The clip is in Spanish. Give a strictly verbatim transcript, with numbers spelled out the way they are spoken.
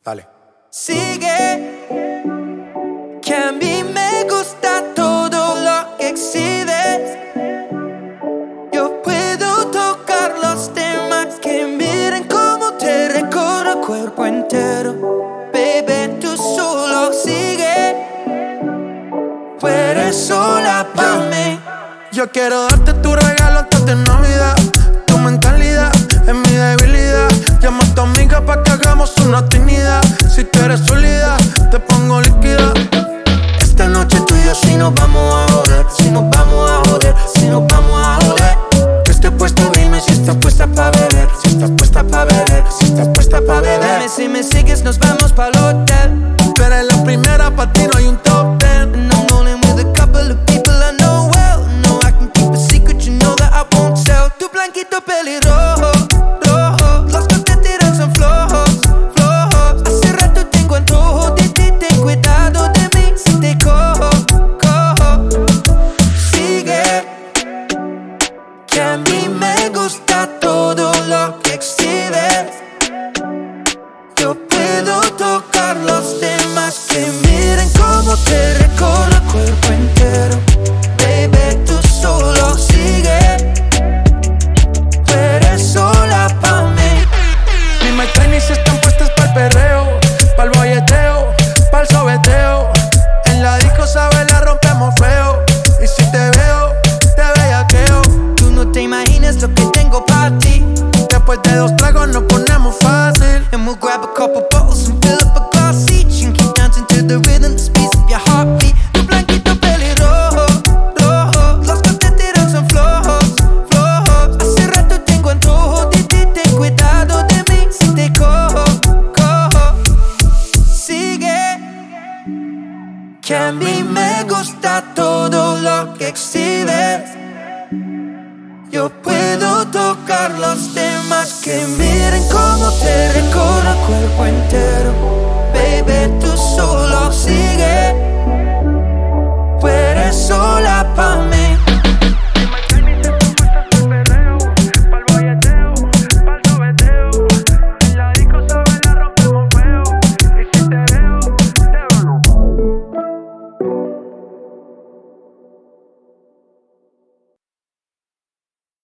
Dale. Sigue, que a mí me gusta todo lo que exhibes. Yo puedo tocar los temas que miren cómo te recorro el cuerpo entero. Baby, tú solo sigue, tú eres sola pa' mí. Yo quiero darte tu regalo antes de Navidad. Tu mentalidad es mi debilidad. Llama a tu amiga pa' que hagamos una actividad. Si tú eres sólida, te pongo líquida. Esta noche tú y yo si nos vamos a joder. Si nos vamos a joder, si nos vamos a joder. Que esté puesto, dime si estás puesta pa' beber. Si estás puesta pa' beber, si estás puesta pa' beber. Dime si me sigues, nos vamos pa'l hotel. Tú eres la primera, pa' ti no hay un top ten. And I'm rolling with a couple of people I know well. No, I can keep a secret, you know that I won't tell. Tu blanquito pelirrojo, rojo. Los que te tiran son flojos, flojos. Hace rato tengo antojo de ti, ten cuidado de mí si te cojo, cojo. Sigue, que a mí me gusta todo lo que exhibes. Yo puedo tocar los temas que miren cómo te recorro el cuerpo entero. Baby, tú solo sigue, tú eres sola pa' mí. Mis tenis están puestas pa'l perreo, pa'l bolleteo, pa'l sobeteo. En la disco, sabes, la rompemos feo. Y si te veo, te bellaqueo. Tú no te imaginas lo que tengo pa' ti. Después de dos tragos nos ponemos fácil. And we'll grab a couple bottles and fill up a glass each. And keep dancing to the rhythm that speeds up your heartbeat. Tu blanquito pelirrojo, rojo. Los que te tiran son flojos, flojos. Hace rato tengo antojo de ti, ten cuidado de mí si te cojo, cojo. Sigue, que a mí me gusta todo lo que exhibes. Yo puedo tocar los temas que miren cómo te recorro el cuerpo entero. Baby, tú solo sigue,